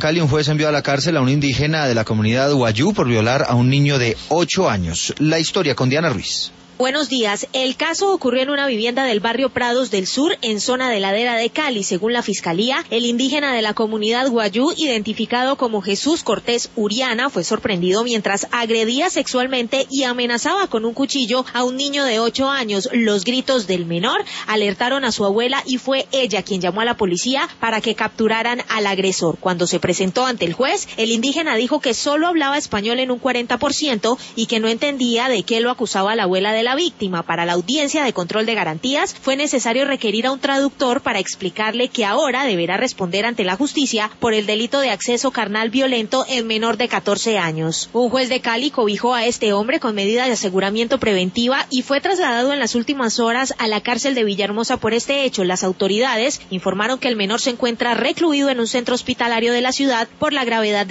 Cali, un juez envió a la cárcel a un indígena de la comunidad Wayuu por violar a un niño de 8 años. La historia con Diana Ruiz. Buenos días. El caso ocurrió en una vivienda del barrio Prados del Sur, en zona de Ladera de Cali. Según la Fiscalía, el indígena de la comunidad Wayuu, identificado como Jesús Cortés Uriana, fue sorprendido mientras agredía sexualmente y amenazaba con un cuchillo a un niño de 8 años. Los gritos del menor alertaron a su abuela y fue ella quien llamó a la policía para que capturaran al agresor. Cuando se presentó ante el juez, el indígena dijo que solo hablaba español en un 40% y que no entendía de qué lo acusaba la abuela de la víctima. Para la audiencia de control de garantías fue necesario requerir a un traductor para explicarle que ahora deberá responder ante la justicia por el delito de acceso carnal violento en menor de 14 años. Un juez de Cali cobijó a este hombre con medida de aseguramiento preventiva y fue trasladado en las últimas horas a la cárcel de Villahermosa por este hecho. Las autoridades informaron que el menor se encuentra recluido en un centro hospitalario de la ciudad por la gravedad